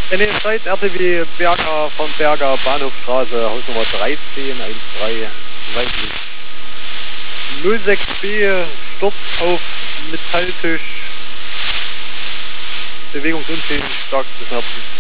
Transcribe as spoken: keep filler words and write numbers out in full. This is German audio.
N E Zeit R T W Berger von Berger Bahnhofstraße, Hausnummer dreizehn eins drei, weiblich. null sechs B, Sturz auf Metalltisch, bewegungsunfähig, stark bis Herzen.